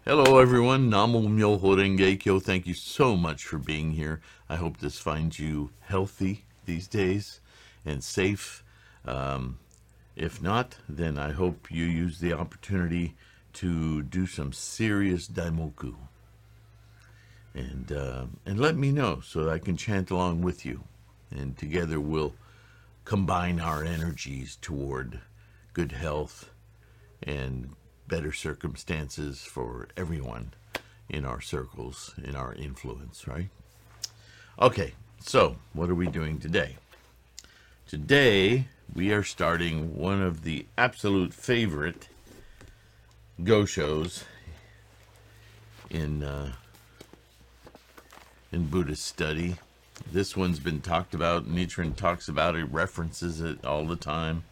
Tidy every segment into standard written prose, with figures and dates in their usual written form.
Hello, everyone. Namo Myoho Renge Kyo. Thank you so much for being here. I hope this finds you healthy these days and safe. Um, if not, then I hope you use the opportunity to do some serious daimoku and let me know so that I can chant along with you. And together we'll combine our energies toward good health and better circumstances for everyone in our circles, in our influence, right? Okay, so what are we doing today? Today, we are starting one of the absolute favorite go shows in Buddhist study. This one's been talked about. Nichiren talks about it, references it all the time.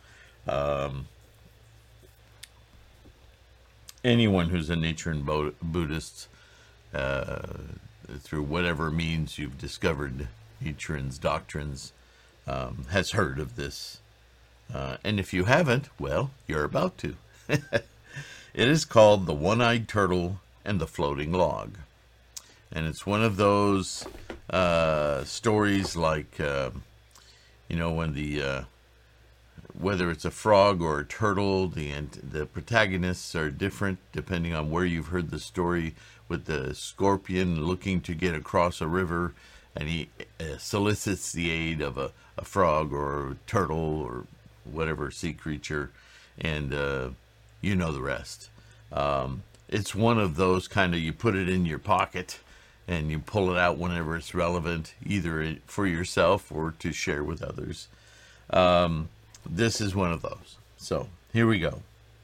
Anyone who's a Nichiren Buddhist, through whatever means you've discovered Nichiren's doctrines, has heard of this. And if you haven't, well, you're about to. It is called The One-Eyed Turtle and the Floating Log. And it's one of those stories like, when whether it's a frog or a turtle, the protagonists are different depending on where you've heard the story, with the scorpion looking to get across a river, and he solicits the aid of a frog or a turtle or whatever sea creature, and you know the rest. It's one of those kind of, you put it in your pocket and you pull it out whenever it's relevant, either for yourself or to share with others. This is one of those. So, here we go.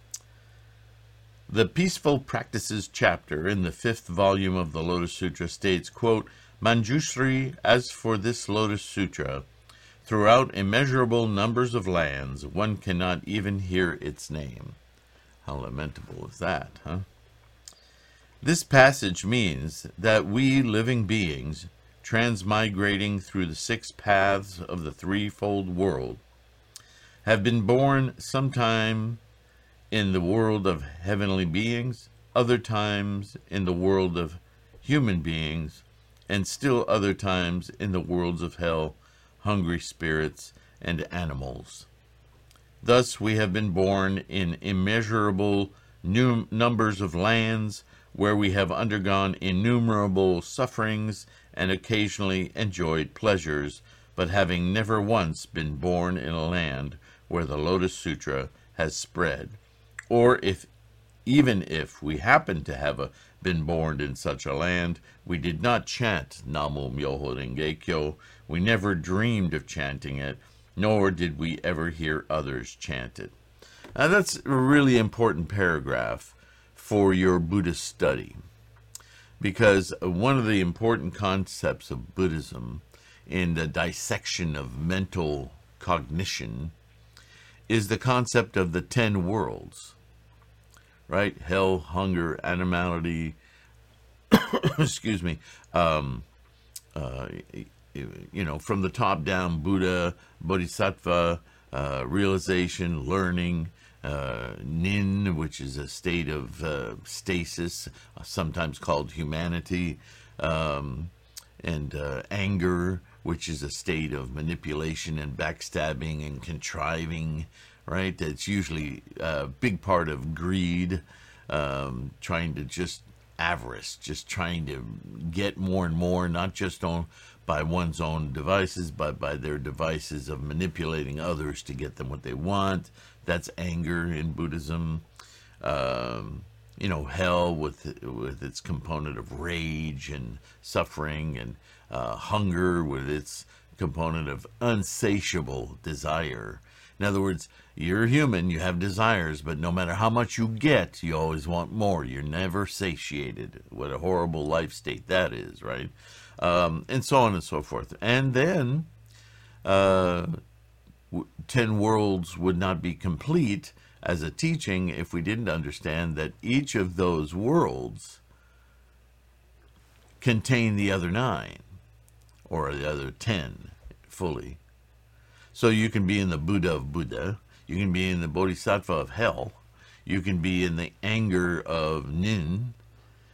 The Peaceful Practices chapter in the 5th volume of the Lotus Sutra states, quote, Manjushri, as for this Lotus Sutra, throughout immeasurable numbers of lands, one cannot even hear its name. How lamentable is that, huh? This passage means that we living beings, transmigrating through the 6 paths of the threefold world, have been born sometime in the world of heavenly beings, other times in the world of human beings, and still other times in the worlds of hell, hungry spirits, and animals. Thus we have been born in immeasurable numbers of lands, where we have undergone innumerable sufferings and occasionally enjoyed pleasures, but having never once been born in a land where the Lotus Sutra has spread. Or even if we happen to have been born in such a land, we did not chant Namo Myoho Renge Kyo. We never dreamed of chanting it, nor did we ever hear others chant it. Now that's a really important paragraph for your Buddhist study, because one of the important concepts of Buddhism in the dissection of mental cognition is the concept of the 10 worlds, right? Hell, hunger, animality, excuse me, from the top down, Buddha, Bodhisattva, realization, learning, Nin, which is a state of stasis, sometimes called humanity, and anger, which is a state of manipulation and backstabbing and contriving, right? It's usually a big part of greed, trying to just avarice, just trying to get more and more, not just by one's own devices, but by their devices of manipulating others to get them what they want. That's anger in Buddhism. Hell with its component of rage and suffering, and hunger with its component of unsatiable desire. In other words, you're human, you have desires, but no matter how much you get, you always want more. You're never satiated. What a horrible life state that is, right? And so on and so forth. And then 10 worlds would not be complete as a teaching if we didn't understand that each of those worlds contain the other 9, or the other 10 fully. So you can be in the Buddha of Buddha, you can be in the Bodhisattva of hell, you can be in the anger of Nin,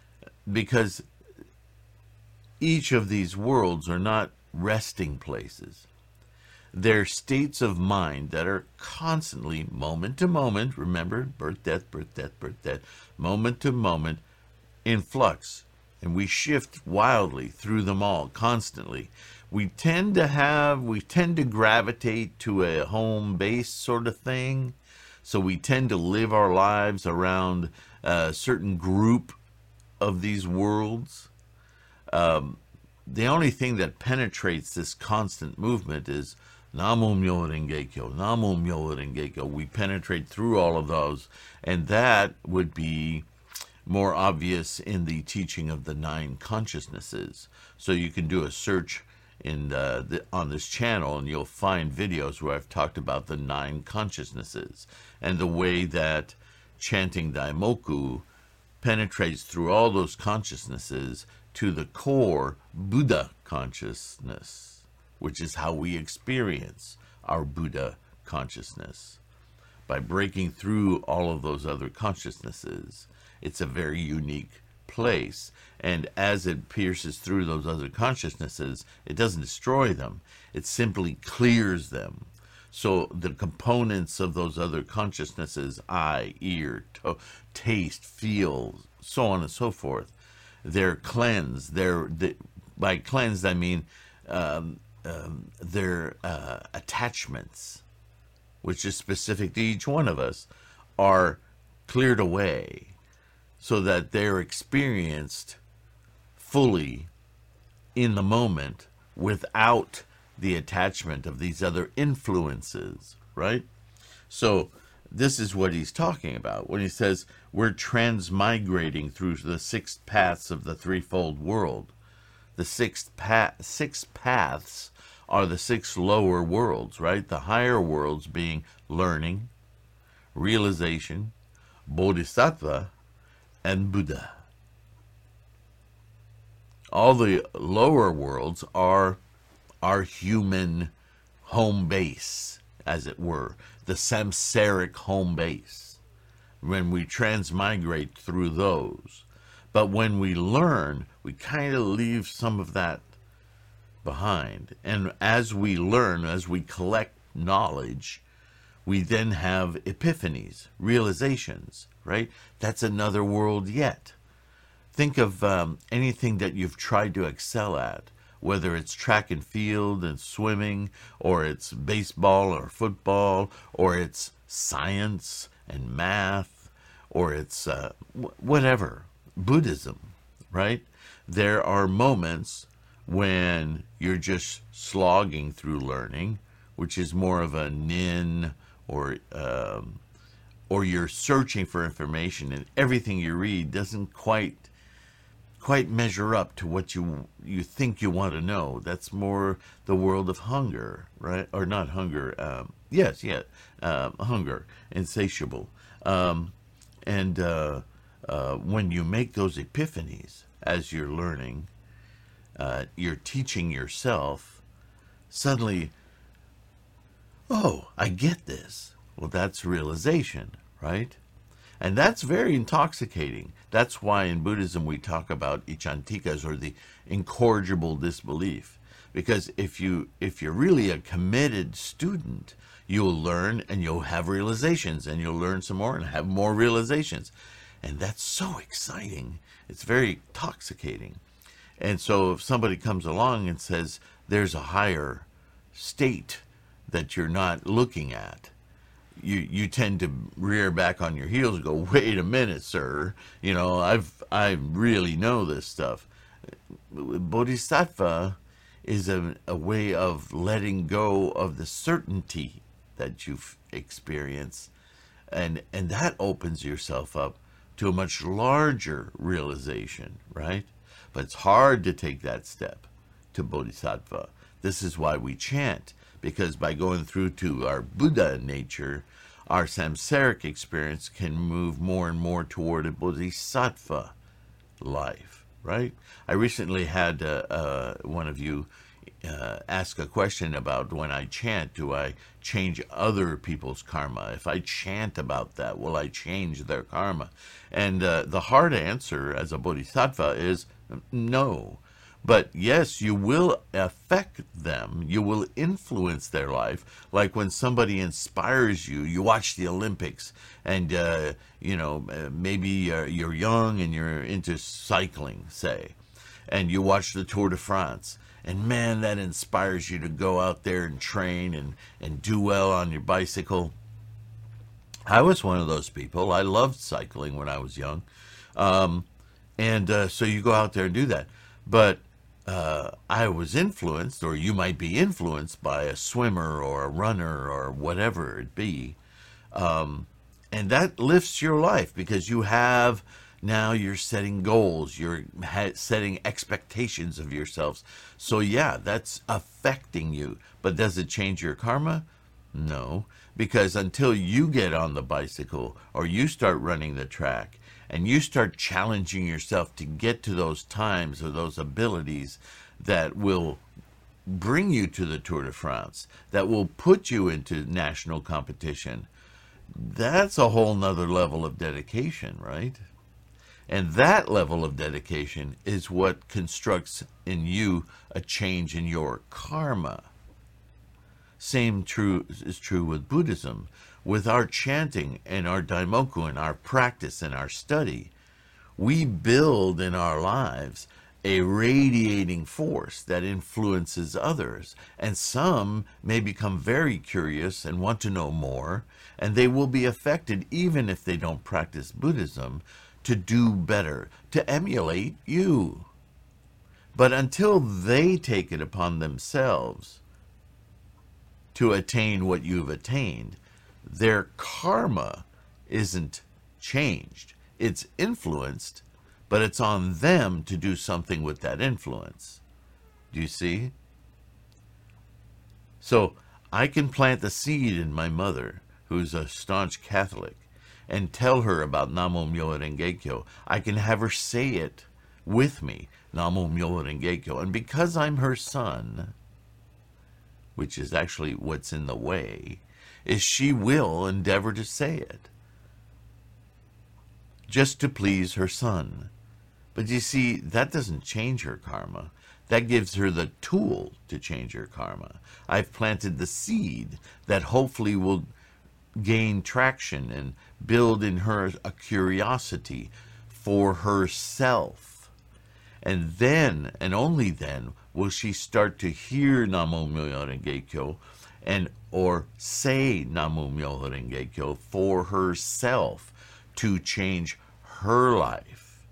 because each of these worlds are not resting places. They're states of mind that are constantly, moment to moment, remember, birth, death, moment to moment, in flux. And we shift wildly through them all, constantly. We tend to gravitate to a home base sort of thing. So we tend to live our lives around a certain group of these worlds. The only thing that penetrates this constant movement is Namo Myoho Renge Kyo, Namo Myoho Renge Kyo. We penetrate through all of those, and that would be more obvious in the teaching of the 9 consciousnesses. So you can do a search on this channel, and you'll find videos where I've talked about the 9 consciousnesses and the way that chanting Daimoku penetrates through all those consciousnesses to the core Buddha consciousness, which is how we experience our Buddha consciousness. By breaking through all of those other consciousnesses, it's a very unique place. And as it pierces through those other consciousnesses, it doesn't destroy them. It simply clears them. So the components of those other consciousnesses, eye, ear, taste, feel, so on and so forth, they're cleansed. By cleansed, I mean their attachments, which is specific to each one of us, are cleared away so that they're experienced fully in the moment without the attachment of these other influences, right? So this is what he's talking about when he says we're transmigrating through the 6 paths of the threefold world. The 6 paths are the 6 lower worlds, right? The higher worlds being learning, realization, bodhisattva, and Buddha. All the lower worlds are our human home base, as it were, the samsaric home base, when we transmigrate through those. But when we learn, we kind of leave some of that behind. And as we learn, as we collect knowledge, we then have epiphanies, realizations, right? That's another world yet. Think of anything that you've tried to excel at, whether it's track and field and swimming, or it's baseball or football, or it's science and math, or it's whatever, Buddhism, right? There are moments when you're just slogging through learning, which is more of a nin, or you're searching for information, and everything you read doesn't quite measure up to what you think you want to know. That's more the world of hunger, right? Or not hunger. Hunger, insatiable. And when you make those epiphanies as you're learning, you're teaching yourself, suddenly, oh, I get this. Well, that's realization, right? And that's very intoxicating. That's why in Buddhism we talk about ichantikas, or the incorrigible disbelief. Because if you're really a committed student, you'll learn and you'll have realizations, and you'll learn some more and have more realizations. And that's so exciting. It's very intoxicating. And so if somebody comes along and says there's a higher state that you're not looking at, you tend to rear back on your heels and go, wait a minute, sir. You know, I really know this stuff. Bodhisattva is a way of letting go of the certainty that you've experienced, and that opens yourself up to a much larger realization, right? But it's hard to take that step to bodhisattva. This is why we chant, because by going through to our Buddha nature, our samsaric experience can move more and more toward a bodhisattva life, right? I recently had one of you ask a question about when I chant, do I change other people's karma? If I chant about that, will I change their karma? And the hard answer as a bodhisattva is no. But yes, you will affect them. You will influence their life. Like when somebody inspires you, you watch the Olympics and, maybe you're young and you're into cycling, say, and you watch the Tour de France. And man, that inspires you to go out there and train and do well on your bicycle. I was one of those people. I loved cycling when I was young. So you go out there and do that. But I was influenced, or you might be influenced by a swimmer or a runner or whatever it be. And that lifts your life because now you're setting goals, you're setting expectations of yourselves. So yeah, that's affecting you. But does it change your karma? No, because until you get on the bicycle or you start running the track and you start challenging yourself to get to those times or those abilities that will bring you to the Tour de France, that will put you into national competition, that's a whole nother level of dedication, right? And that level of dedication is what constructs in you a change in your karma. Same is true with Buddhism. With our chanting and our daimoku and our practice and our study, we build in our lives a radiating force that influences others. And some may become very curious and want to know more, and they will be affected, even if they don't practice Buddhism, to do better, to emulate you. But until they take it upon themselves to attain what you've attained, their karma isn't changed. It's influenced, but it's on them to do something with that influence. Do you see? So I can plant the seed in my mother, who's a staunch Catholic, and tell her about Namo Myoho Renge Kyo. I can have her say it with me, Namo Myoho Renge Kyo. And because I'm her son, which is actually what's in the way, is she will endeavor to say it, just to please her son. But you see, that doesn't change her karma. That gives her the tool to change her karma. I've planted the seed that hopefully will gain traction and build in her a curiosity for herself. And then, and only then, will she start to hear Namo Myoho Renge Kyo or say Namo Myoho Renge Kyo for herself to change her life.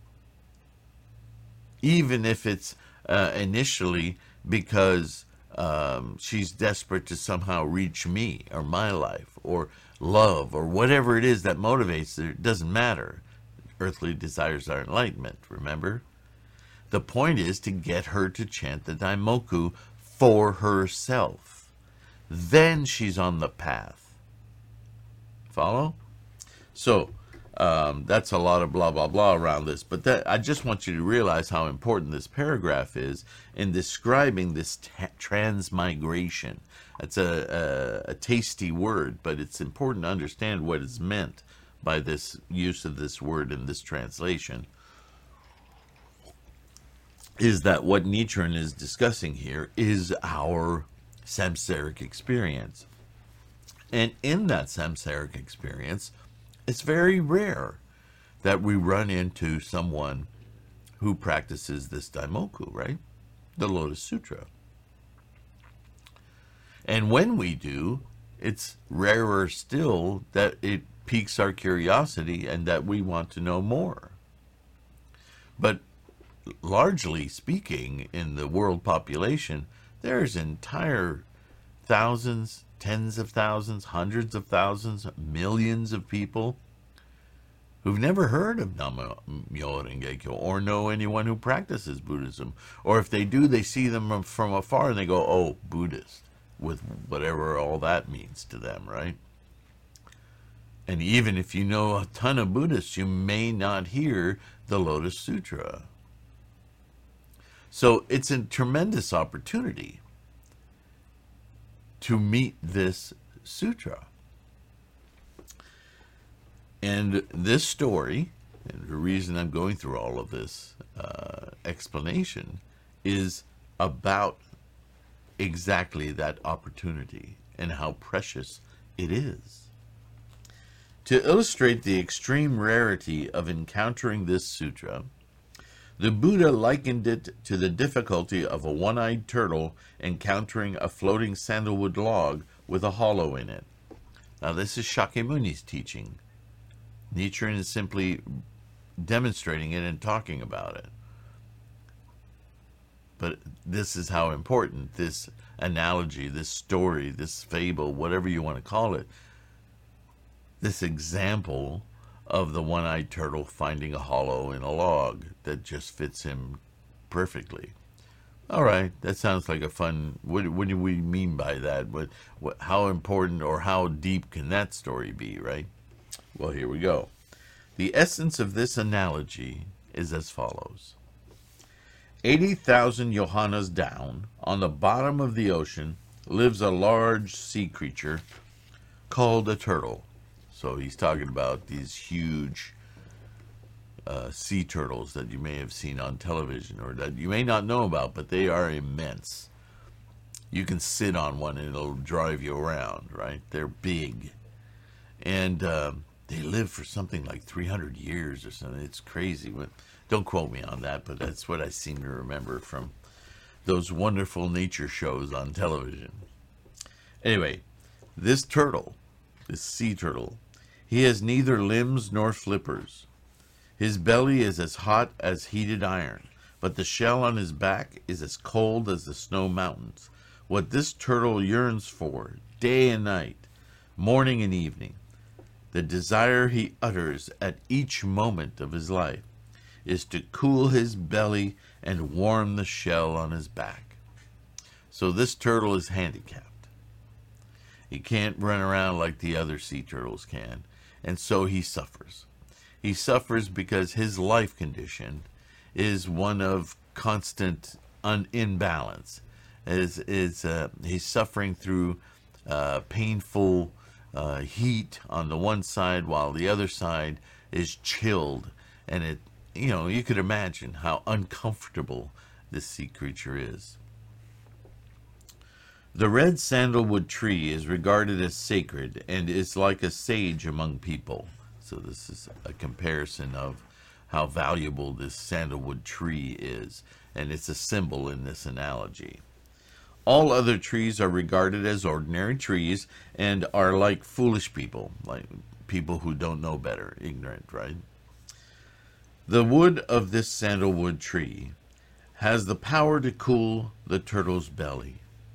Even if it's initially because she's desperate to somehow reach me or my life or love or whatever it is that motivates her, it doesn't matter. Earthly desires are enlightenment, remember? The point is to get her to chant the Daimoku for herself. Then she's on the path. Follow? So, that's a lot of blah, blah, blah around this. But I just want you to realize how important this paragraph is in describing this transmigration. It's a tasty word, but it's important to understand what is meant by this use of this word in this translation. Is that what Nichiren is discussing here is our samsaric experience. And in that samsaric experience, it's very rare that we run into someone who practices this Daimoku, right? The Lotus Sutra. And when we do, it's rarer still that it piques our curiosity and that we want to know more. But largely speaking, in the world population, there's entire thousands, tens of thousands, hundreds of thousands, millions of people who've never heard of Namo Myoho Renge Kyo or know anyone who practices Buddhism. Or if they do, they see them from afar and they go, oh, Buddhist, with whatever all that means to them, right? And even if you know a ton of Buddhists, you may not hear the Lotus Sutra. So it's a tremendous opportunity. to meet this sutra. And this story, and the reason I'm going through all of this explanation, is about exactly that opportunity and how precious it is. To illustrate the extreme rarity of encountering this sutra, the Buddha likened it to the difficulty of a one-eyed turtle encountering a floating sandalwood log with a hollow in it. Now, this is Shakyamuni's teaching. Nichiren is simply demonstrating it and talking about it. But this is how important this analogy, this story, this fable, whatever you want to call it, this example of the one-eyed turtle finding a hollow in a log that just fits him perfectly. All right, that sounds like a fun, what do we mean by that? How important or how deep can that story be, right? Well, here we go. The essence of this analogy is as follows. 80,000 yohanas down, on the bottom of the ocean, lives a large sea creature called a turtle. So he's talking about these huge sea turtles that you may have seen on television or that you may not know about, but they are immense. You can sit on one and it'll drive you around, right? They're big. And they live for something like 300 years or something. It's crazy. Don't quote me on that, but that's what I seem to remember from those wonderful nature shows on television. Anyway, this turtle, this sea turtle, he has neither limbs nor flippers. His belly is as hot as heated iron, but the shell on his back is as cold as the snow mountains. What this turtle yearns for, day and night, morning and evening, the desire he utters at each moment of his life, is to cool his belly and warm the shell on his back. So this turtle is handicapped. He can't run around like the other sea turtles can. And so he suffers. He suffers because his life condition is one of constant imbalance. He's suffering through painful heat on the one side, while the other side is chilled. And you could imagine how uncomfortable this sea creature is. The red sandalwood tree is regarded as sacred and is like a sage among people. So this is a comparison of how valuable this sandalwood tree is, and it's a symbol in this analogy. All other trees are regarded as ordinary trees and are like foolish people, like people who don't know better, ignorant, right? The wood of this sandalwood tree has the power to cool the turtle's belly.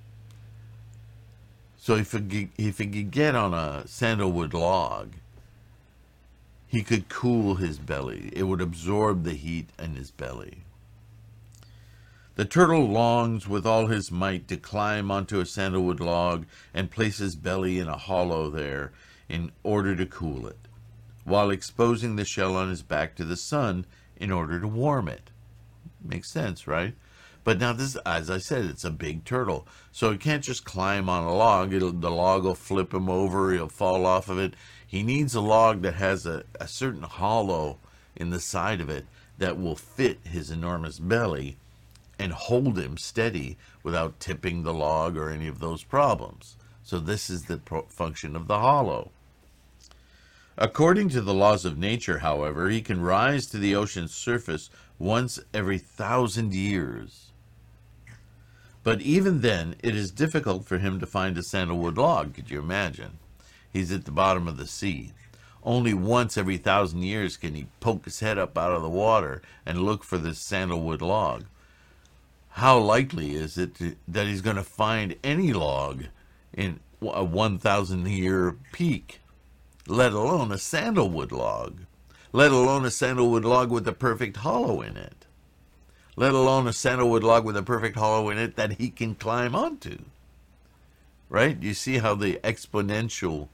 So if he could get on a sandalwood log, he could cool his belly. It would absorb the heat in his belly. The turtle longs with all his might to climb onto a sandalwood log and place his belly in a hollow there in order to cool it, while exposing the shell on his back to the sun in order to warm it. Makes sense, right? But now this, as I said, it's a big turtle. So he can't just climb on a log. The log will flip him over. He'll fall off of it. He needs a log that has a certain hollow in the side of it that will fit his enormous belly and hold him steady without tipping the log or any of those problems. So this is the function of the hollow. According to the laws of nature, however, he can rise to the ocean's surface once every 1,000 years. But even then, it is difficult for him to find a sandalwood log. Could you imagine? He's at the bottom of the sea. Only once every 1,000 years can he poke his head up out of the water and look for this sandalwood log. How likely is it that he's going to find any log in a 1,000-year peak, let alone a sandalwood log, let alone a sandalwood log with a perfect hollow in it, let alone a sandalwood log with a perfect hollow in it that he can climb onto? Right? You see how the exponential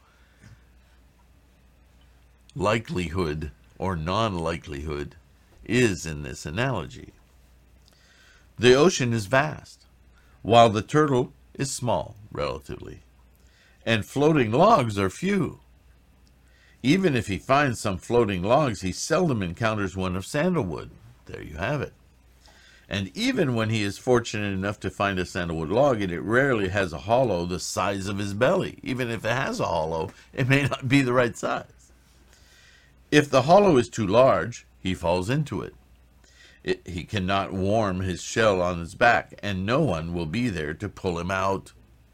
likelihood or non-likelihood is in this analogy. The ocean is vast, while the turtle is small, relatively, and floating logs are few. Even if he finds some floating logs, he seldom encounters one of sandalwood. There you have it. And even when he is fortunate enough to find a sandalwood log, it rarely has a hollow the size of his belly. Even if it has a hollow, it may not be the right size. If the hollow is too large, he falls into it. He cannot warm his shell on his back, and no one will be there to pull him out.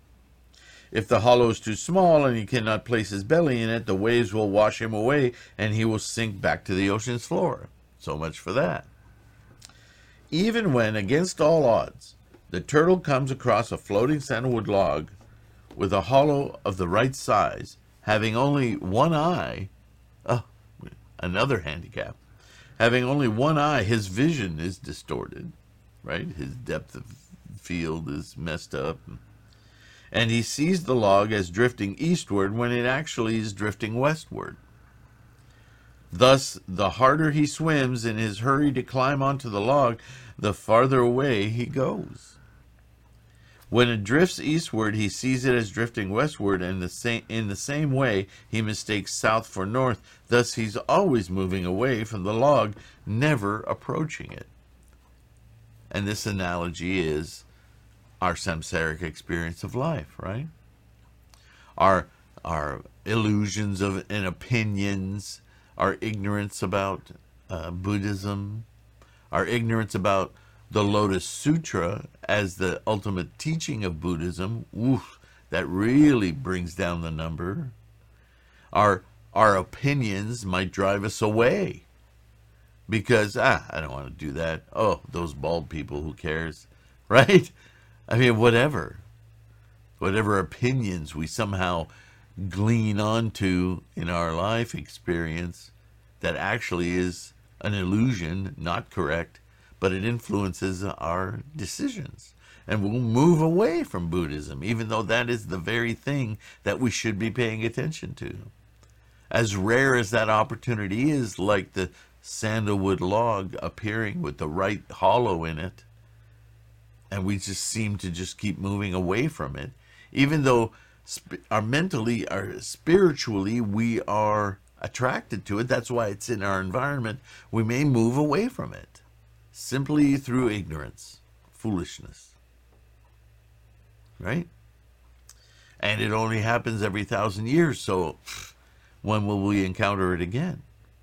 If the hollow is too small and he cannot place his belly in it, the waves will wash him away, and he will sink back to the ocean's floor. So much for that. Even when, against all odds, the turtle comes across a floating sandalwood log with a hollow of the right size, having only one eye, another handicap, having only one eye, his vision is distorted, right? His depth of field is messed up. And he sees the log as drifting eastward when it actually is drifting westward. Thus, the harder he swims in his hurry to climb onto the log, the farther away he goes. When it drifts eastward, he sees it as drifting westward, and in the same way, he mistakes south for north. Thus, he's always moving away from the log, never approaching it. And this analogy is our samsaric experience of life, right? Our illusions and opinions, our ignorance about Buddhism, our ignorance about the Lotus Sutra as the ultimate teaching of Buddhism, that really brings down the number. Our opinions might drive us away because, I don't want to do that. Oh, those bald people, who cares, right? I mean, whatever opinions we somehow glean onto in our life experience that actually is an illusion, not correct, but it influences our decisions. And we'll move away from Buddhism, even though that is the very thing that we should be paying attention to. As rare as that opportunity is, like the sandalwood log appearing with the right hollow in it, and we just seem to just keep moving away from it, even though spiritually we are attracted to it. That's why it's in our environment. We may move away from it simply through ignorance, foolishness, right? And it only happens every 1,000 years, so when will we encounter it again?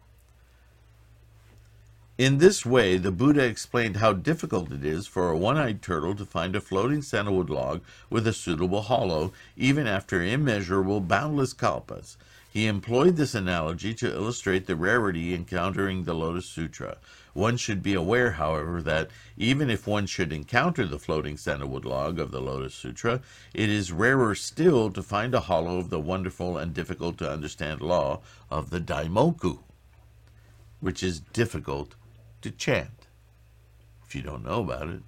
In this way, the Buddha explained how difficult it is for a one-eyed turtle to find a floating sandalwood log with a suitable hollow, even after immeasurable, boundless kalpas. He employed this analogy to illustrate the rarity encountering the Lotus Sutra. One should be aware, however, that even if one should encounter the floating sandalwood log of the Lotus Sutra, it is rarer still to find a hollow of the wonderful and difficult to understand law of the Daimoku, which is difficult to chant, if you don't know about it.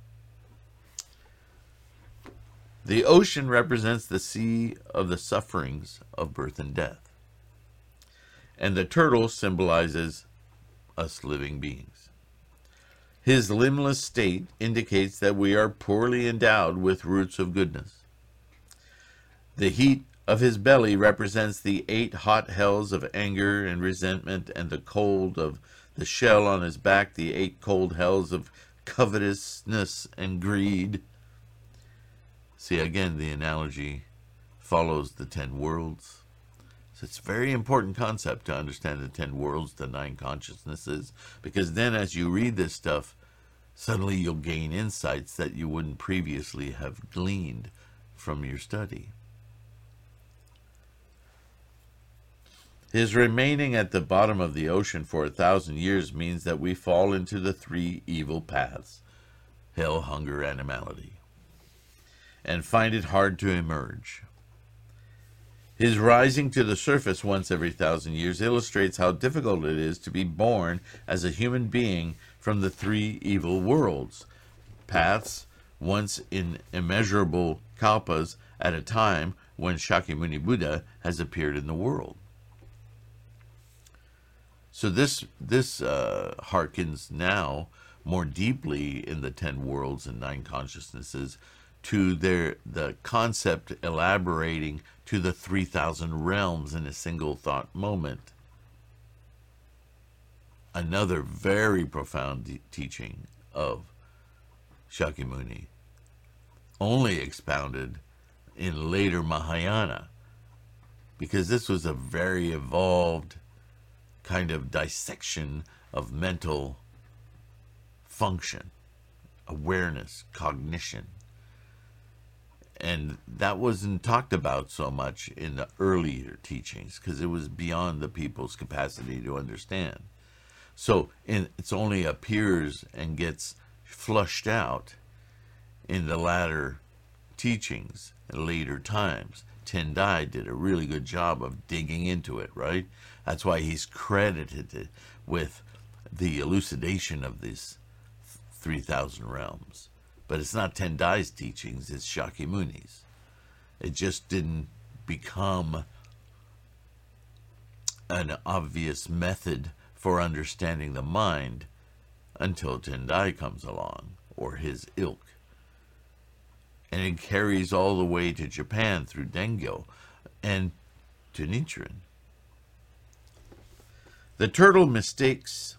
The ocean represents the sea of the sufferings of birth and death, and the turtle symbolizes us living beings. His limbless state indicates that we are poorly endowed with roots of goodness. The heat of his belly represents the 8 hot hells of anger and resentment, and the cold of the shell on his back, the 8 cold hells of covetousness and greed. See, again, the analogy follows the 10 worlds. So it's a very important concept to understand the 10 worlds, the 9 consciousnesses, because then as you read this stuff, suddenly you'll gain insights that you wouldn't previously have gleaned from your study. His remaining at the bottom of the ocean for 1,000 years means that we fall into the 3 evil paths, hell, hunger, animality, and find it hard to emerge. His rising to the surface once every 1,000 years illustrates how difficult it is to be born as a human being from the 3 evil worlds, paths once in immeasurable kalpas at a time when Shakyamuni Buddha has appeared in the world. So this harkens now more deeply in the 10 worlds and 9 consciousnesses to the concept elaborating to the 3,000 realms in a single thought moment. Another very profound teaching of Shakyamuni, only expounded in later Mahayana, because this was a very evolved kind of dissection of mental function, awareness, cognition. And that wasn't talked about so much in the earlier teachings because it was beyond the people's capacity to understand. So it only appears and gets flushed out in the latter teachings in later times. Tendai did a really good job of digging into it, right? That's why he's credited with the elucidation of these 3,000 realms. But it's not Tendai's teachings, it's Shakyamuni's. It just didn't become an obvious method for understanding the mind until Tendai comes along, or his ilk. And it carries all the way to Japan through Dengyo and to Nichiren. The turtle mistakes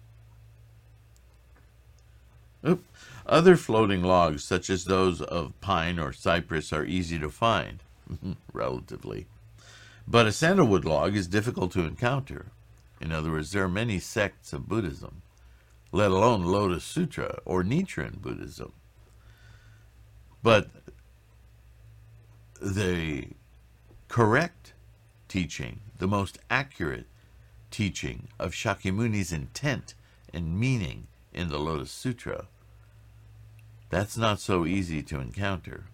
other floating logs, such as those of pine or cypress, are easy to find, relatively. But a sandalwood log is difficult to encounter. In other words, there are many sects of Buddhism, let alone Lotus Sutra or Nichiren Buddhism. But the correct teaching, the most accurate teaching of Shakyamuni's intent and meaning in the Lotus Sutra, that's not so easy to encounter.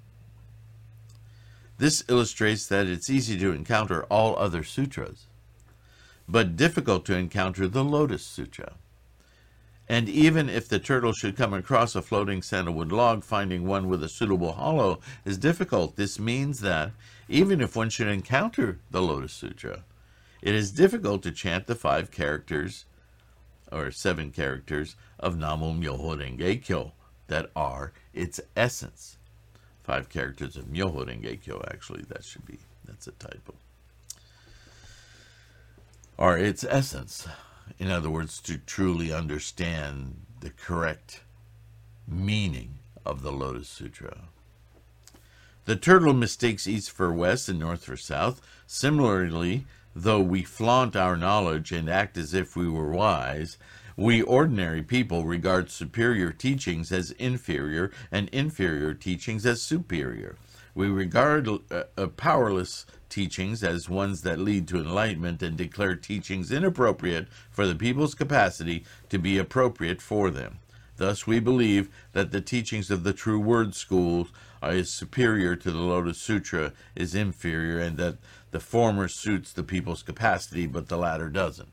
This illustrates that it's easy to encounter all other sutras, but difficult to encounter the Lotus Sutra. And even if the turtle should come across a floating sandalwood log, finding one with a suitable hollow is difficult. This means that even if one should encounter the Lotus Sutra, it is difficult to chant the 5 characters or 7 characters of Namo Myoho Renge Kyo that are its essence. 5 characters of Myoho Renge Kyo, actually, that's a typo. Are its essence. In other words, to truly understand the correct meaning of the Lotus Sutra. The turtle mistakes east for west and north for south. Similarly, though we flaunt our knowledge and act as if we were wise, we ordinary people regard superior teachings as inferior and inferior teachings as superior. We regard powerless teachings as ones that lead to enlightenment and declare teachings inappropriate for the people's capacity to be appropriate for them. Thus, we believe that the teachings of the True Word schools are superior to the Lotus Sutra is inferior, and that the former suits the people's capacity, but the latter doesn't.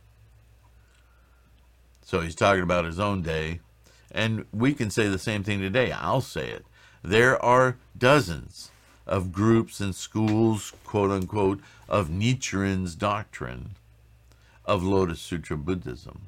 So he's talking about his own day, and we can say the same thing today. I'll say it. There are dozens of groups and schools, quote-unquote, of Nichiren's doctrine of Lotus Sutra Buddhism.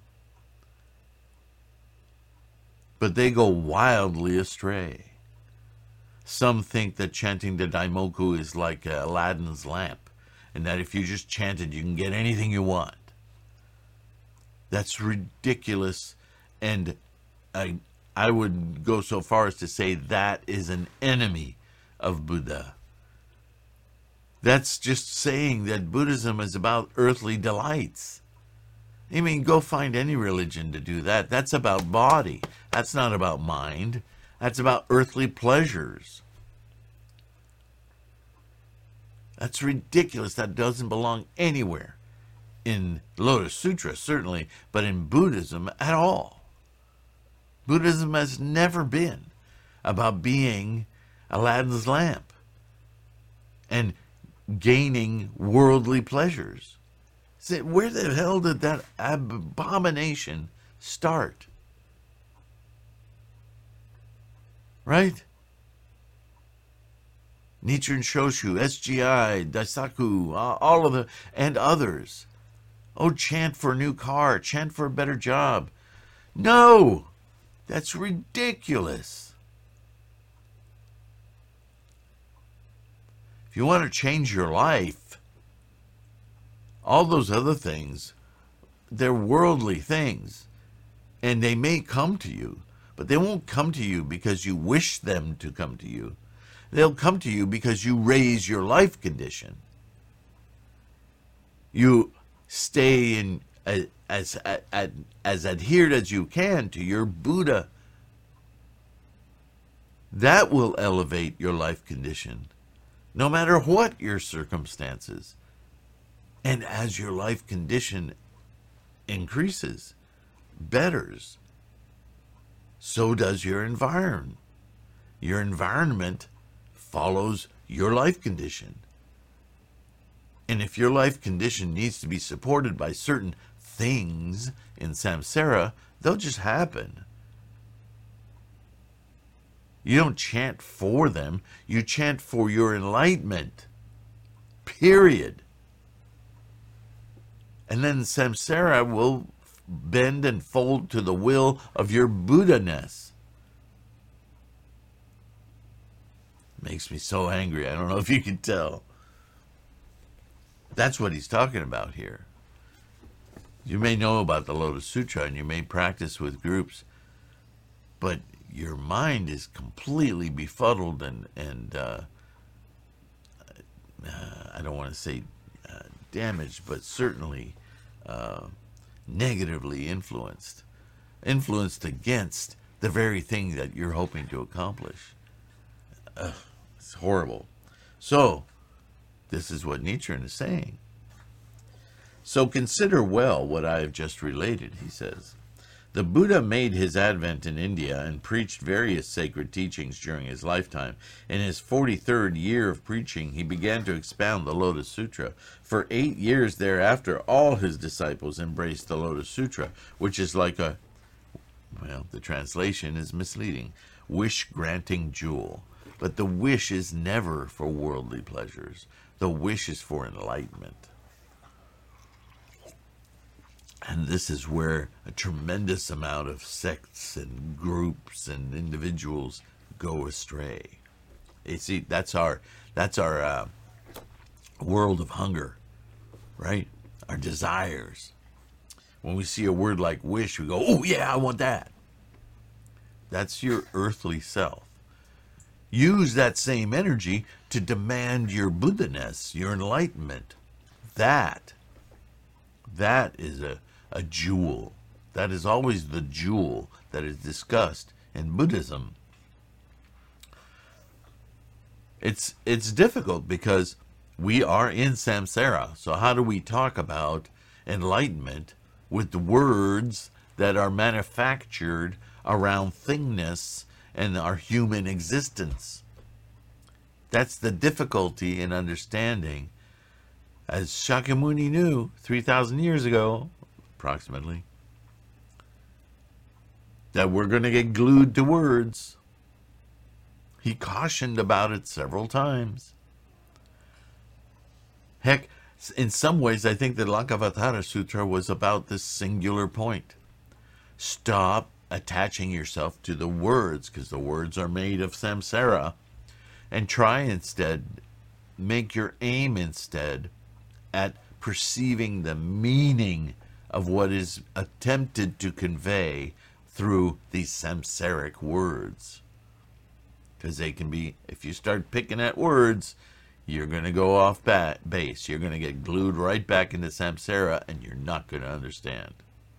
But they go wildly astray. Some think that chanting the Daimoku is like Aladdin's lamp, and that if you just chant it, you can get anything you want. That's ridiculous, and I would go so far as to say that is an enemy of Buddha. That's just saying that Buddhism is about earthly delights. I mean, go find any religion to do that. That's about body. That's not about mind. That's about earthly pleasures. That's ridiculous. That doesn't belong anywhere. In Lotus Sutra, certainly, but in Buddhism at all. Buddhism has never been about being Aladdin's lamp and gaining worldly pleasures. So where the hell did that abomination start? Right? Nichiren Shoshu, SGI, Daisaku, all of them, and others. Oh, chant for a new car, chant for a better job. No! That's ridiculous. you want to change your life, all those other things, they're worldly things. And they may come to you, but they won't come to you because you wish them to come to you. They'll come to you because you raise your life condition. You stay in as adhered as you can to your Buddha. That will elevate your life condition, no matter what your circumstances. And as your life condition increases, betters, so does your environment. Your environment follows your life condition. And if your life condition needs to be supported by certain things in samsara, they'll just happen. You don't chant for them, you chant for your enlightenment. Period. And then samsara will bend and fold to the will of your Buddha-ness. Makes me so angry. I don't know if you can tell. That's what he's talking about here. You may know about the Lotus Sutra and you may practice with groups, but your mind is completely befuddled and I don't want to say damaged, but certainly negatively influenced against the very thing that you're hoping to accomplish. It's horrible. So, this is what Nichiren is saying. So consider well what I have just related, he says. The Buddha made his advent in India and preached various sacred teachings during his lifetime. In his 43rd year of preaching, he began to expound the Lotus Sutra. For 8 years thereafter, all his disciples embraced the Lotus Sutra, which is like a, well, the translation is misleading, wish-granting jewel. But the wish is never for worldly pleasures. The wish is for enlightenment. And this is where a tremendous amount of sects and groups and individuals go astray. You see, that's our world of hunger, right? Our desires. When we see a word like wish, we go, oh yeah, I want that. That's your earthly self. Use that same energy to demand your Buddha-ness, your enlightenment. That is a jewel. That is always the jewel that is discussed in Buddhism. It's difficult because we are in samsara. So how do we talk about enlightenment with the words that are manufactured around thingness and our human existence? That's the difficulty in understanding. As Shakyamuni knew 3,000 years ago, approximately, that we're going to get glued to words. He cautioned about it several times. Heck, in some ways, I think the Lankavatara Sutra was about this singular point. Stop attaching yourself to the words, because the words are made of samsara, and try instead, make your aim instead at perceiving the meaning of what is attempted to convey through these samsaric words. Because they can be, if you start picking at words, you're going to go off base. You're going to get glued right back into samsara, and you're not going to understand.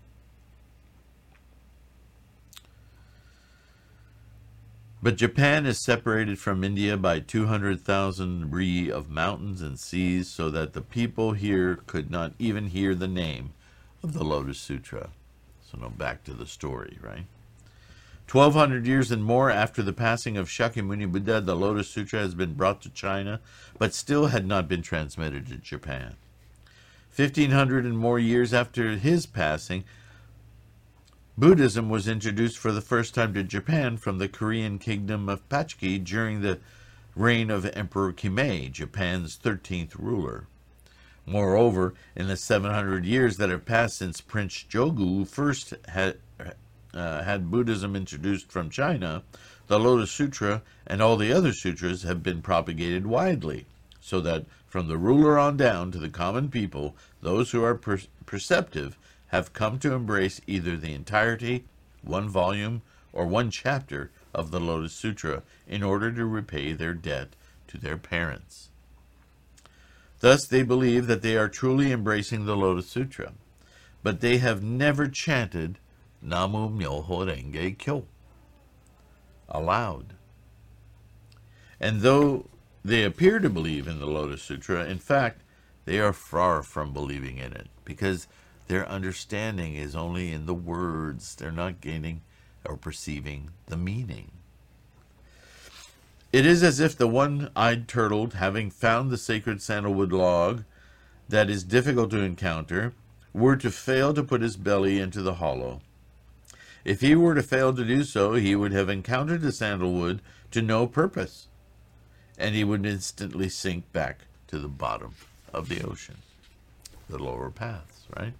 But Japan is separated from India by 200,000 ri of mountains and seas, so that the people here could not even hear the name of the Lotus Sutra. So now back to the story, right? 1,200 years and more after the passing of Shakyamuni Buddha, the Lotus Sutra has been brought to China, but still had not been transmitted to Japan. 1,500 and more years after his passing, Buddhism was introduced for the first time to Japan from the Korean kingdom of Pachki during the reign of Emperor Kimei, Japan's 13th ruler. Moreover, in the 700 years that have passed since Prince Jogu first had Buddhism introduced from China, the Lotus Sutra and all the other sutras have been propagated widely. so that from the ruler on down to the common people, those who are perceptive have come to embrace either the entirety, one volume, or one chapter of the Lotus Sutra in order to repay their debt to their parents. Thus they believe that they are truly embracing the Lotus Sutra, but they have never chanted Namu Myoho Renge Kyo aloud. And though they appear to believe in the Lotus Sutra, in fact, they are far from believing in it, because their understanding is only in the words. They're not gaining or perceiving the meaning. It is as if the one-eyed turtle, having found the sacred sandalwood log that is difficult to encounter, were to fail to put his belly into the hollow. If he were to fail to do so, he would have encountered the sandalwood to no purpose, and he would instantly sink back to the bottom of the ocean, the lower paths, right?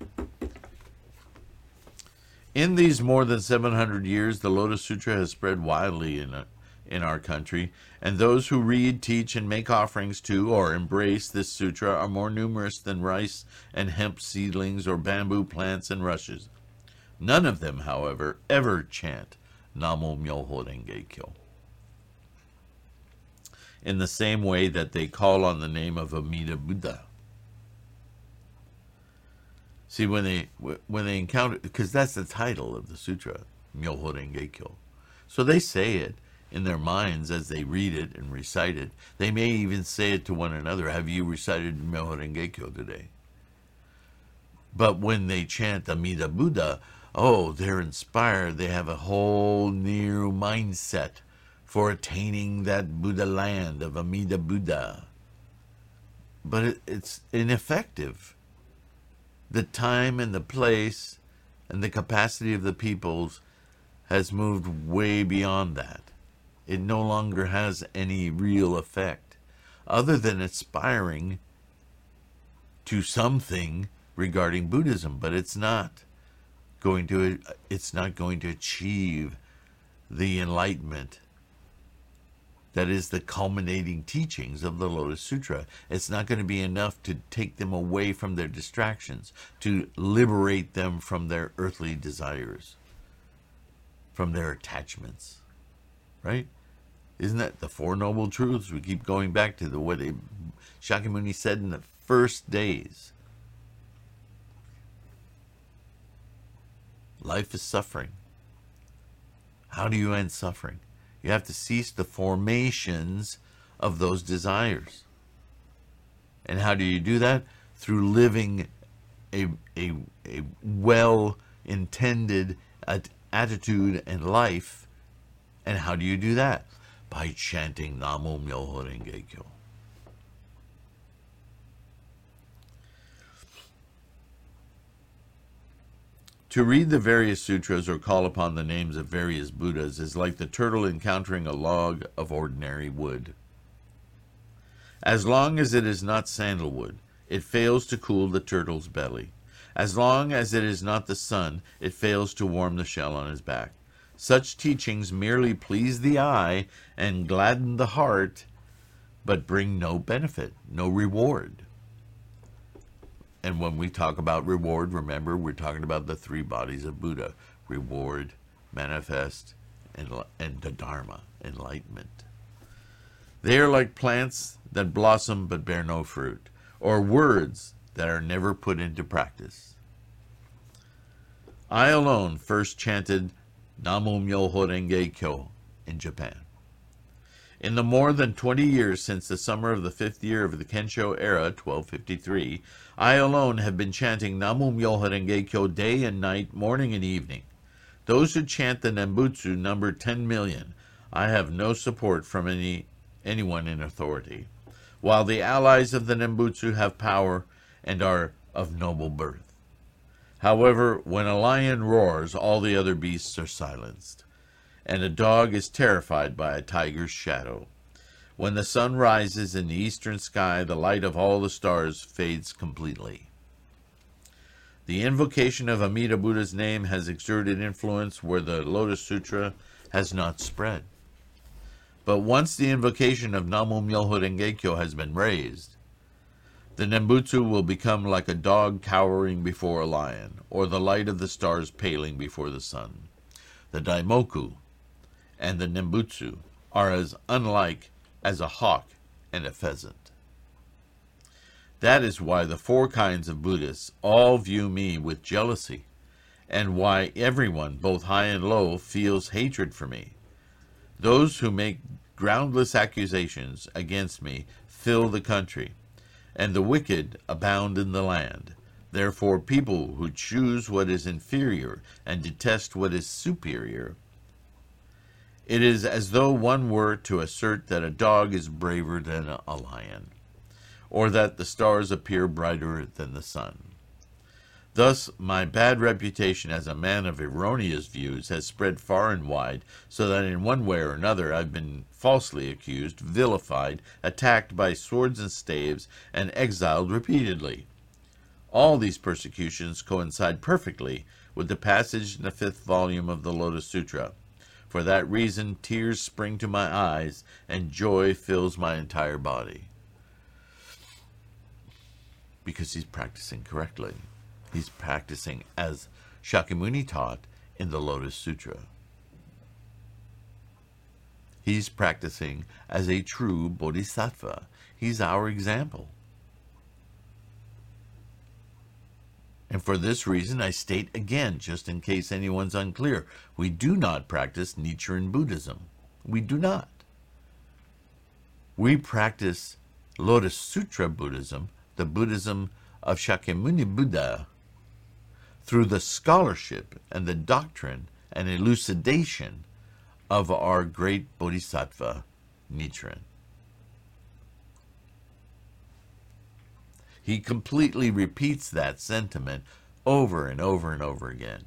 In these more than 700 years, the Lotus Sutra has spread widely in our country, and those who read, teach, and make offerings to or embrace this sutra are more numerous than rice and hemp seedlings or bamboo plants and rushes. None of them, however, ever chant Namu Myoho Renge Kyo in the same way that they call on the name of Amida Buddha. See, when they encounter, because that's the title of the sutra, Myoho Renge Kyo. So they say it in their minds as they read it and recite it. They may even say it to one another. Have you recited Myoho Renge Kyo today? But when they chant Amida Buddha, oh, they're inspired. They have a whole new mindset for attaining that Buddha land of Amida Buddha. But it's ineffective. The time and the place and the capacity of the peoples has moved way beyond that. It no longer has any real effect other than aspiring to something regarding Buddhism, but it's not going to achieve the enlightenment that is the culminating teachings of the Lotus Sutra. It's not going to be enough to take them away from their distractions, to liberate them from their earthly desires, from their attachments, right? Isn't that the Four Noble Truths? We keep going back to what Shakyamuni said in the first days. Life is suffering. How do you end suffering? You have to cease the formations of those desires. And how do you do that? Through living a well-intended attitude and life. And how do you do that? By chanting Namu Myoho Renge Kyo. To read the various sutras or call upon the names of various Buddhas is like the turtle encountering a log of ordinary wood. As long as it is not sandalwood, it fails to cool the turtle's belly. As long as it is not the sun, it fails to warm the shell on his back. Such teachings merely please the eye and gladden the heart, but bring no benefit, no reward. And when we talk about reward, remember, we're talking about the three bodies of Buddha: reward, manifest, and the Dharma, enlightenment. They are like plants that blossom but bear no fruit, or words that are never put into practice. I alone first chanted Namu Myoho Renge Kyo in Japan. In the more than 20 years since the summer of the 5th year of the Kensho era, 1253, I alone have been chanting Namu Myoho Renge Kyo day and night, morning and evening. Those who chant the Nembutsu number 10 million. I have no support from anyone in authority, while the allies of the Nembutsu have power and are of noble birth. However, when a lion roars, all the other beasts are silenced, and a dog is terrified by a tiger's shadow. When the sun rises in the eastern sky, the light of all the stars fades completely. The invocation of Amida Buddha's name has exerted influence where the Lotus Sutra has not spread. But once the invocation of Namu Myoho Renge-kyo has been raised, the Nembutsu will become like a dog cowering before a lion, or the light of the stars paling before the sun. The Daimoku and the Nembutsu are as unlike as a hawk and a pheasant. That is why the four kinds of Buddhists all view me with jealousy, and why everyone, both high and low, feels hatred for me. Those who make groundless accusations against me fill the country, and the wicked abound in the land. Therefore, people who choose what is inferior and detest what is superior, it is as though one were to assert that a dog is braver than a lion, or that the stars appear brighter than the sun. Thus, my bad reputation as a man of erroneous views has spread far and wide, so that in one way or another I've been falsely accused, vilified, attacked by swords and staves, and exiled repeatedly. All these persecutions coincide perfectly with the passage in the 5th volume of the Lotus Sutra. For that reason, tears spring to my eyes, and joy fills my entire body. Because he's practicing correctly. He's practicing as Shakyamuni taught in the Lotus Sutra. He's practicing as a true bodhisattva. He's our example. And for this reason, I state again, just in case anyone's unclear, we do not practice Nichiren Buddhism. We do not. We practice Lotus Sutra Buddhism, the Buddhism of Shakyamuni Buddha, through the scholarship and the doctrine and elucidation of our great bodhisattva, Nichiren. He completely repeats that sentiment over and over and over again.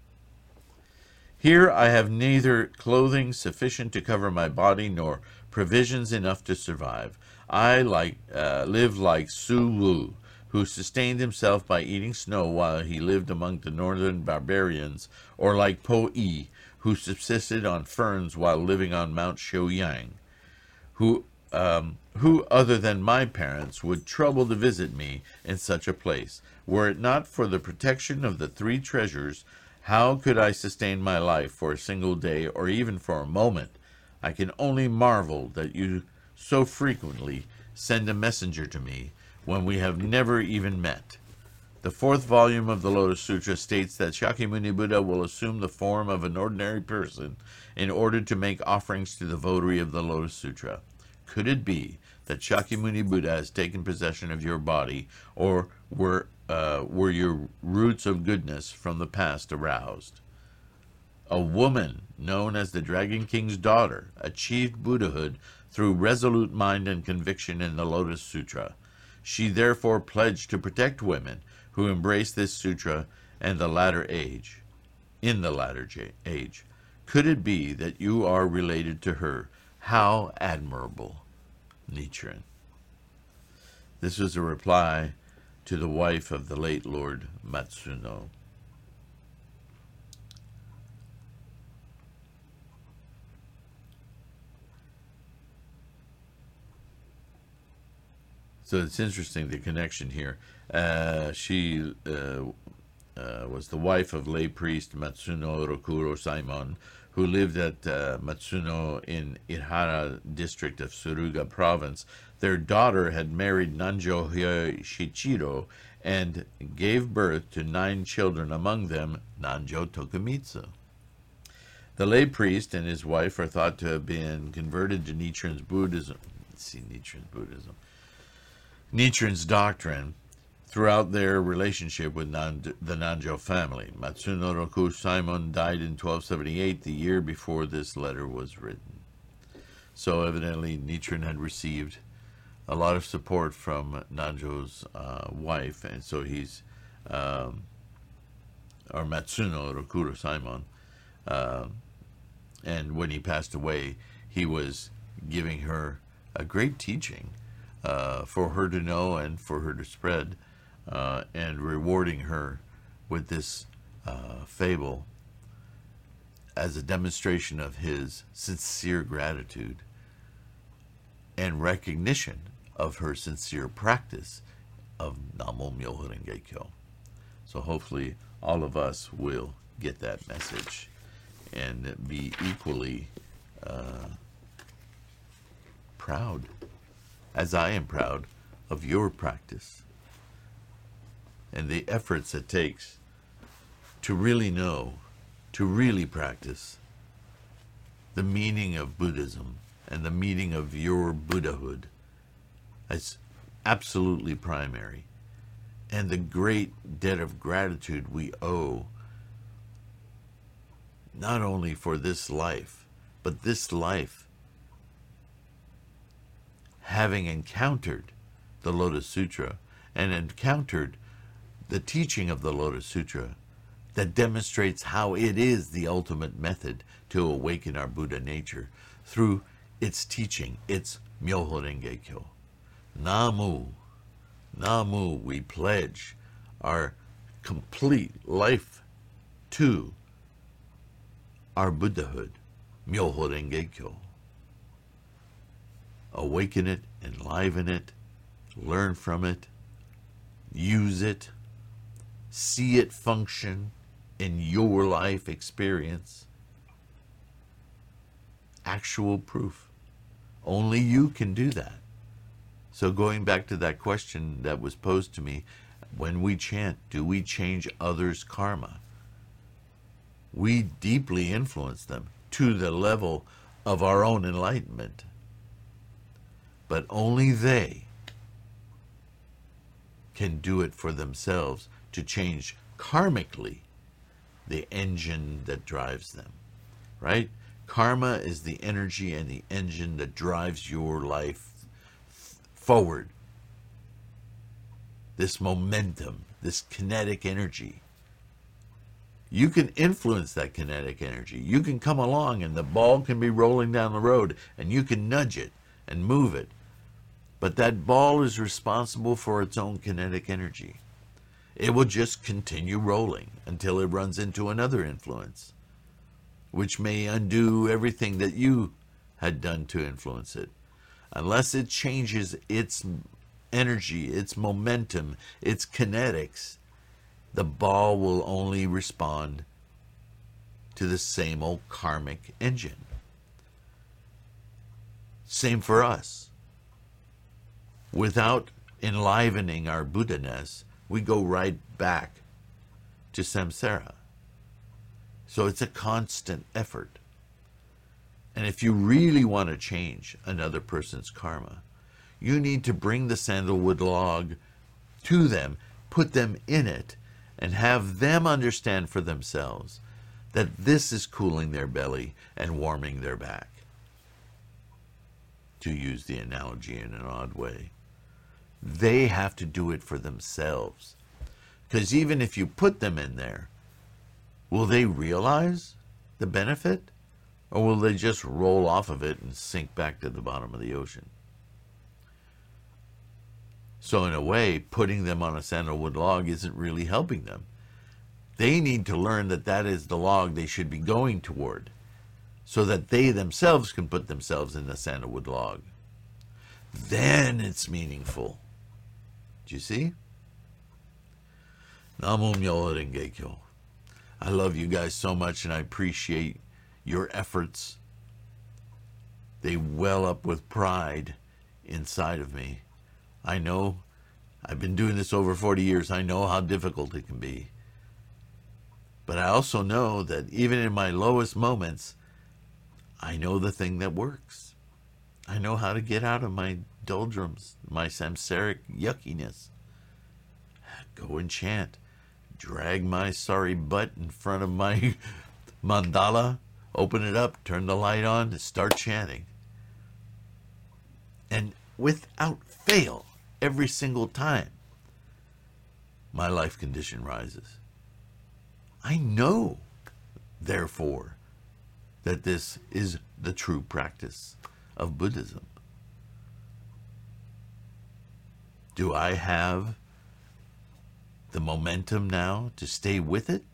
Here I have neither clothing sufficient to cover my body nor provisions enough to survive. I live like Su Wu, who sustained himself by eating snow while he lived among the northern barbarians, or like Po Yi, who subsisted on ferns while living on Mount Shaoyang. Who other than my parents would trouble to visit me in such a place? Were it not for the protection of the three treasures, how could I sustain my life for a single day or even for a moment? I can only marvel that you so frequently send a messenger to me when we have never even met. The 4th volume of the Lotus Sutra states that Shakyamuni Buddha will assume the form of an ordinary person in order to make offerings to the votary of the Lotus Sutra. Could it be that Shakyamuni Buddha has taken possession of your body, or were your roots of goodness from the past aroused? A woman known as the Dragon King's daughter achieved Buddhahood through resolute mind and conviction in the Lotus Sutra. She therefore pledged to protect women who embrace this sutra and the latter age. In the latter age, could it be that you are related to her? How admirable, Nichiren. This was a reply to the wife of the late Lord Matsuno. So it's interesting, the connection here. She was the wife of lay priest Matsuno Rokuro Saimon, who lived at Matsuno in Ihara district of Suruga province. Their daughter had married Nanjo Shichiro and gave birth to 9 children, among them Nanjo Tokumitsu. The lay priest and his wife are thought to have been converted to Nichiren's Buddhism. Let's see, Nichiren's Buddhism. Nichiren's doctrine throughout their relationship with the Nanjo family. Matsuno Roku Saimon died in 1278, the year before this letter was written. So evidently Nichiren had received a lot of support from Nanjo's wife, and so he's, or Matsuno Rokuro Saimon, and when he passed away, he was giving her a great teaching for her to know and for her to spread, and rewarding her with this fable as a demonstration of his sincere gratitude and recognition of her sincere practice of Namo Myoho Renge Kyo. So hopefully all of us will get that message and be equally proud, as I am proud, of your practice and the efforts it takes to really know, to really practice the meaning of Buddhism and the meaning of your Buddhahood as absolutely primary, and the great debt of gratitude we owe not only for this life, but this life having encountered the Lotus Sutra and encountered the teaching of the Lotus Sutra that demonstrates how it is the ultimate method to awaken our Buddha nature through its teaching, its Myoho Renge Kyo. Namu, Namu, we pledge our complete life to our Buddhahood, Myoho Renge Kyo. Awaken it, enliven it, learn from it, use it, see it function in your life experience. Actual proof. Only you can do that. So going back to that question that was posed to me, when we chant, do we change others' karma? We deeply influence them to the level of our own enlightenment. But only they can do it for themselves to change karmically the engine that drives them, right? Karma is the energy and the engine that drives your life forward. This momentum, this kinetic energy. You can influence that kinetic energy. You can come along and the ball can be rolling down the road and you can nudge it and move it. But that ball is responsible for its own kinetic energy. It will just continue rolling until it runs into another influence, which may undo everything that you had done to influence it. Unless it changes its energy, its momentum, its kinetics, the ball will only respond to the same old karmic engine. Same for us. Without enlivening our Buddha-ness, we go right back to samsara. So it's a constant effort. And if you really want to change another person's karma, you need to bring the sandalwood log to them, put them in it, and have them understand for themselves that this is cooling their belly and warming their back, to use the analogy in an odd way. They have to do it for themselves. Because even if you put them in there, will they realize the benefit? Or will they just roll off of it and sink back to the bottom of the ocean? So in a way, putting them on a sandalwood log isn't really helping them. They need to learn that that is the log they should be going toward, so that they themselves can put themselves in the sandalwood log. Then it's meaningful. Do you see? Namo Myoho Renge Kyo. I love you guys so much and I appreciate your efforts. They well up with pride inside of me. I know I've been doing this over 40 years. I know how difficult it can be. But I also know that even in my lowest moments, I know the thing that works. I know how to get out of my doldrums, my samsaric yuckiness. Go and chant. Drag my sorry butt in front of my mandala, open it up, turn the light on, and start chanting. And without fail, every single time, my life condition rises. I know, therefore, that this is the true practice of Buddhism. Do I have the momentum now to stay with it?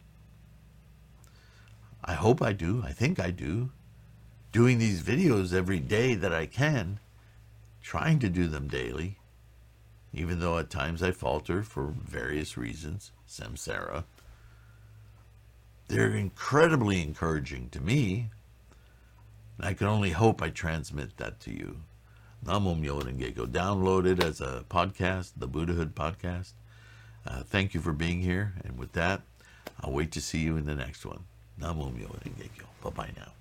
I hope I do. I think I do. Doing these videos every day that I can trying to do them daily, even though at times I falter for various reasons, samsara. They're incredibly encouraging to me, and I can only hope I transmit that to you. Namo Myoho Renge Kyo. Download it as a podcast, the Buddhahood podcast. Thank you for being here, and with that, I'll wait to see you in the next one. Namo Myoho Renge Kyo. Bye-bye now.